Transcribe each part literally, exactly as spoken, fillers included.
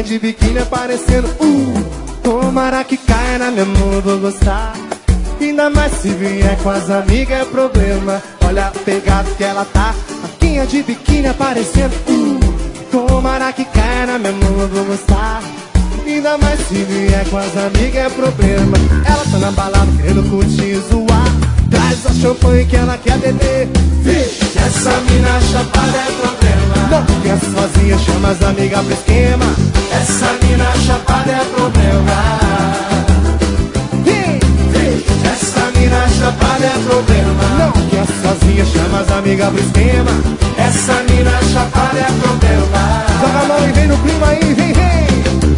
de biquíni aparecendo. Uh, tomara que caia na minha mão, eu vou gostar. Ainda mais se vier com as amigas é problema. Olha a pegada que ela tá, Marquinha de biquíni aparecendo. Uh, tomara que caia na minha mão, eu vou gostar. Ainda mais se vier com as amigas é problema. Ela tá na balada querendo curtir e zoar. Traz a champanhe que ela quer beber. Vixe, essa mina chapada é problema. Não quer sozinha, chama as amigas pro esquema. Essa mina chapada é problema. Vixe, essa mina chapada é problema. Não quer sozinha, chama as amigas pro esquema. Essa mina chapada é problema. Joga a mão e vem no clima aí, vem, vem.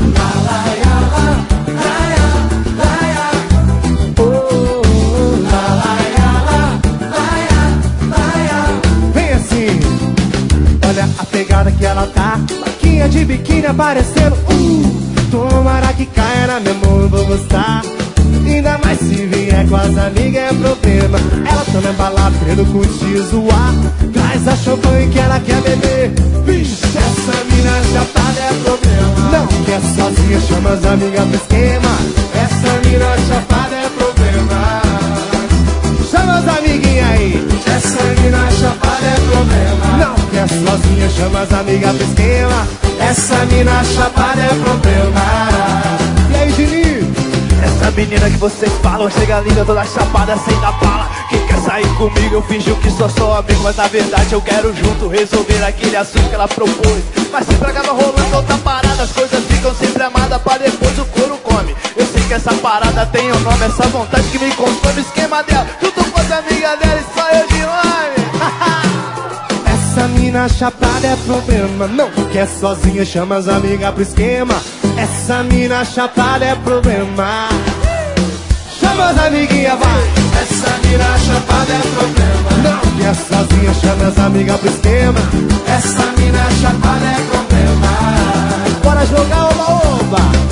A pegada que ela tá, Marquinha de biquíni aparecendo. Uh, tomara que caia na minha mão, eu vou gostar. Ainda mais se vier com as amigas é problema. Ela tá na balada querendo curtir e zoar. Traz a champanhe que ela quer beber. Vixe, essa mina chapada é problema. Não quer sozinha, chama as amigas pro esquema. Essa mina chapada é problema. Chama as amiguinhas aí. Essa mina chapada é problema. Não quer sozinha, chama as amigas pro esquema. Essa mina chapada é problema. E aí, Juninho? Essa menina que vocês falam chega linda, toda chapada, sem dar bala. Quem quer sair comigo, eu finjo que sou só amigo, mas na verdade eu quero junto resolver aquele assunto que ela propôs. Mas sempre acaba rolando outra parada, as coisas ficam sempre amadas pra depois o couro come. Eu sei que essa parada tem um nome, essa vontade que me consome. Esquema dela, junto com as amigas dela e só eu de nome. Essa mina chapada é problema. Não quer sozinha, chama as amigas pro esquema. Essa mina chapada é problema. Chama as amiguinhas, vai. Essa mina chapada é problema. Não quer sozinha, chama as amigas pro esquema. Essa mina chapada é problema. Bora jogar, oba, oba.